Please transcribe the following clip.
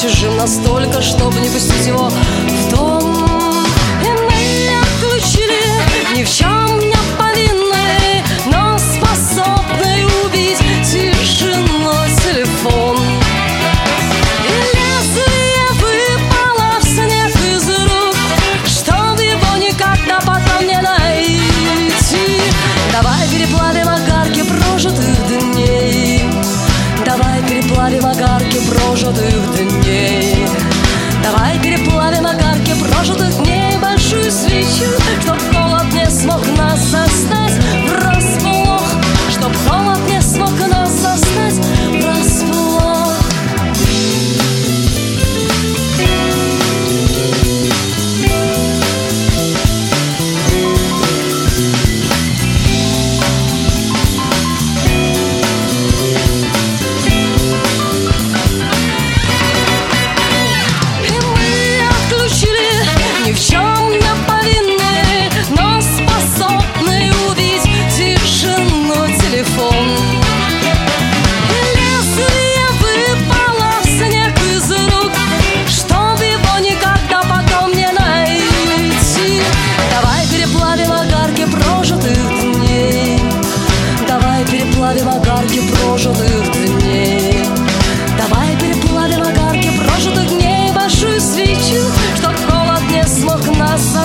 чужим настолько, чтобы не пустить его в дом. И мы отключили ни в чем не повинный, но способный убить тишину телефон. И лезвие выпало в снег из рук, чтоб его никогда потом не найти. Давай переплавим огарки прожитых дней. Давай переплавим огарки прожитых дней. Давай переплавим огарки прожитых дней. Большую свечу, чтоб холод не смог нас застать врасплох, чтоб холод не смог нас застать врасплох. Ни в чем не повинный, но способный убить тишину телефон. И лезвие выпало в снег из рук, чтоб его никогда потом не найти. Давай переплавим огарки прожитых дней. Давай переплавим огарки прожитых дней. Давай переплавим огарки прожитых дней. Большую свечу, чтоб холод не смог нас